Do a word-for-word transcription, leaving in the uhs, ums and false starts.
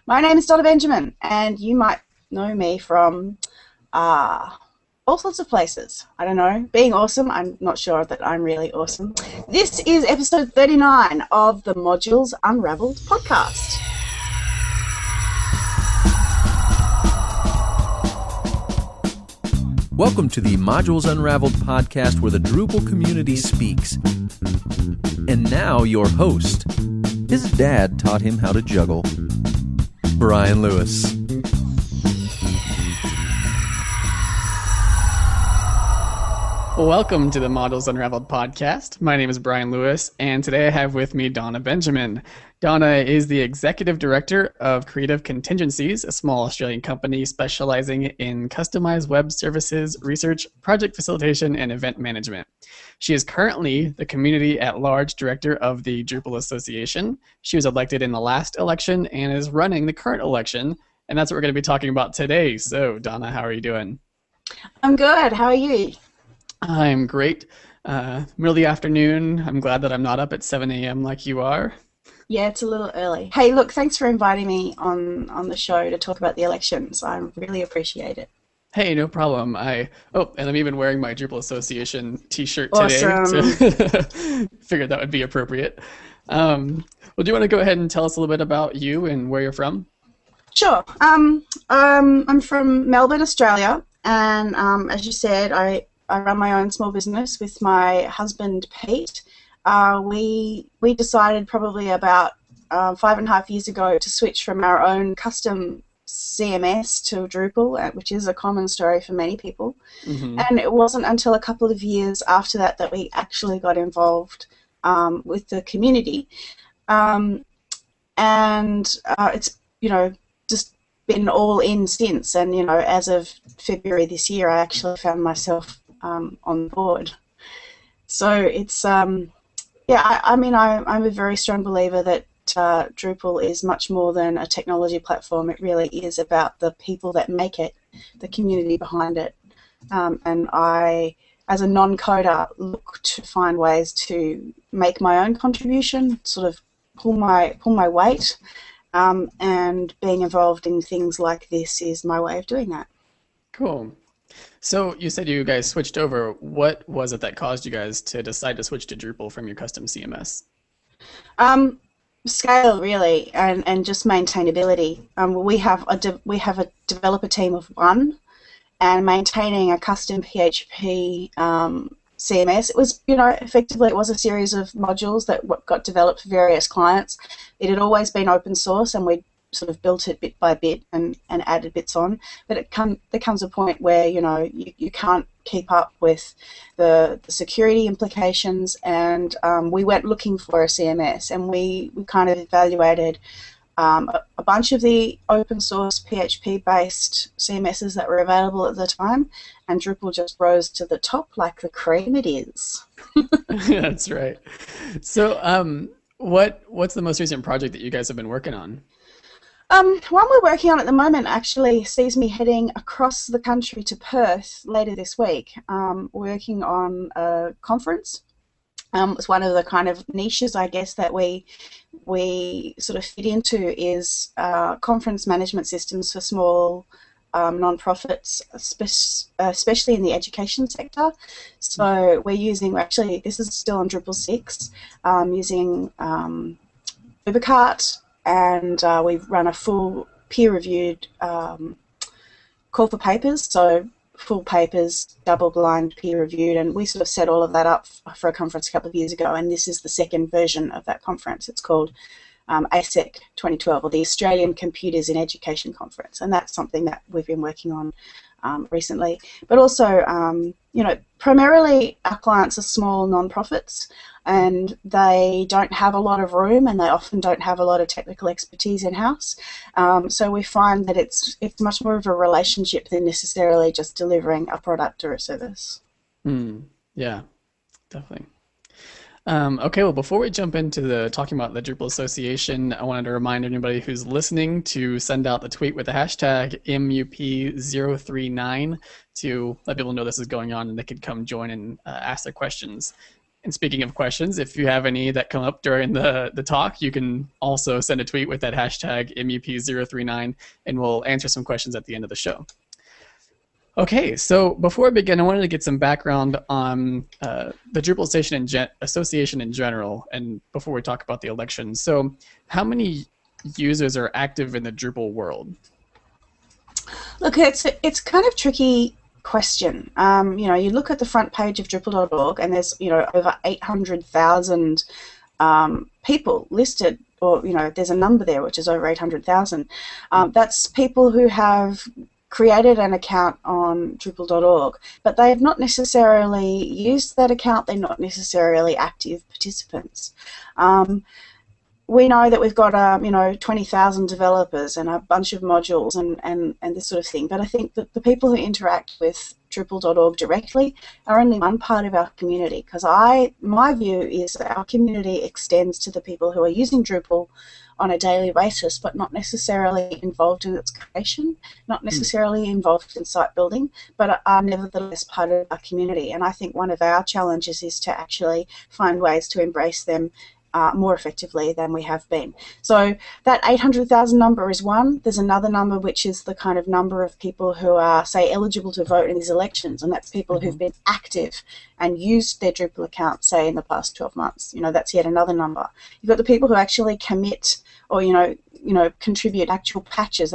My name is Donna Benjamin, and you might know me from uh, all sorts of places. I don't know, being awesome. I'm not sure that I'm really awesome. This is episode thirty-nine of the Modules Unraveled podcast. Welcome to the Modules Unraveled podcast where the Drupal community speaks. And now your host. His dad taught him how to juggle. Brian Lewis. Welcome to the Modules Unraveled podcast. My name is Brian Lewis, and today I have with me Donna Benjamin. Donna is the Executive Director of Creative Contingencies, a small Australian company specializing in customized web services, research, project facilitation, and event management. She is currently the Community at Large Director of the Drupal Association. She was elected in the last election and is running the current election, and that's what we're going to be talking about today. So, Donna, how are you doing? I'm good. How are you? I'm great. Uh, middle of the afternoon. I'm glad that I'm not up at seven a.m. like you are. Yeah, it's a little early. Hey, look, thanks for inviting me on, on the show to talk about the elections. I really appreciate it. Hey, no problem. I oh, and I'm even wearing my Drupal Association T-shirt today. Awesome. So figured that would be appropriate. Um, well, do you want to go ahead and tell us a little bit about you and where you're from? Sure. Um, um, I'm from Melbourne, Australia, and um, as you said, I, I run my own small business with my husband, Pete. Uh, we we decided probably about uh, five and a half years ago to switch from our own custom C M S to Drupal, which is a common story for many people. Mm-hmm. And it wasn't until a couple of years after that that we actually got involved um, with the community. Um, and uh, it's, you know, just been all in since. And, you know, as of February this year, I actually found myself um, on board. So it's... Um, Yeah, I, I mean, I, I'm a very strong believer that uh, Drupal is much more than a technology platform. It really is about the people that make it, the community behind it. Um, and I, as a non-coder, look to find ways to make my own contribution, sort of pull my pull my weight, um, and being involved in things like this is my way of doing that. Cool. So you said you guys switched over. What was it that caused you guys to decide to switch to Drupal from your custom C M S? Um, scale, really, and, and just maintainability. Um, we have a de- we have a developer team of one, and maintaining a custom P H P um, C M S. It was, you know, effectively it was a series of modules that got developed for various clients. It had always been open source, and we sort of built it bit by bit and, and added bits on, but it come there comes a point where you know you, you can't keep up with the, the security implications, and um, we went looking for a C M S, and we, we kind of evaluated um, a, a bunch of the open source P H P based C M Ss that were available at the time, and Drupal just rose to the top like the cream it is. That's right. So um, what what's the most recent project that you guys have been working on? Um, one we're working on at the moment actually sees me heading across the country to Perth later this week, um, working on a conference. Um, it's one of the kind of niches, I guess, that we we sort of fit into is uh, conference management systems for small um, non-profits, spe- especially in the education sector. So we're using, actually, this is still on Drupal six, um, using um, Ubercart, and uh, we've run a full peer-reviewed um, call for papers, so full papers, double-blind, peer-reviewed, and we sort of set all of that up for a conference a couple of years ago, and this is the second version of that conference. It's called um, A S E C twenty twelve, or the Australian Computers in Education Conference, and that's something that we've been working on um, recently. But also, um, you know, primarily our clients are small non-profits, and they don't have a lot of room, and they often don't have a lot of technical expertise in-house. Um, so we find that it's it's much more of a relationship than necessarily just delivering a product or a service. Mm, yeah, definitely. Um, okay, well, before we jump into the talking about the Drupal Association, I wanted to remind anybody who's listening to send out the tweet with the hashtag M U P zero three nine to let people know this is going on, and they could come join and uh, ask their questions. And speaking of questions, if you have any that come up during the, the talk, you can also send a tweet with that hashtag M U P zero three nine, and we'll answer some questions at the end of the show. Okay, so before I begin, I wanted to get some background on uh, the Drupal Station in gen- Association in general, and before we talk about the election. So how many users are active in the Drupal world? Look, it's it's kind of tricky question. Um, you know, you look at the front page of Drupal dot org, and there's you know over eight hundred thousand um, people listed, or you know, there's a number there which is over eight hundred thousand. Um, that's people who have created an account on Drupal dot org, but they have not necessarily used that account. They're not necessarily active participants. Um, we know that we've got um, you know twenty thousand developers and a bunch of modules and, and, and this sort of thing, but I think that the people who interact with Drupal dot org directly are only one part of our community, because I my view is that our community extends to the people who are using Drupal on a daily basis, but not necessarily involved in its creation, not necessarily involved in site building, but are nevertheless part of our community. And I think one of our challenges is to actually find ways to embrace them Uh, more effectively than we have been. So that eight hundred thousand number is one. There's another number which is the kind of number of people who are, say, eligible to vote in these elections, and that's people mm-hmm. who've been active and used their Drupal account, say, in the past twelve months. You know, that's yet another number. You've got the people who actually commit or, you know, you know, contribute actual patches.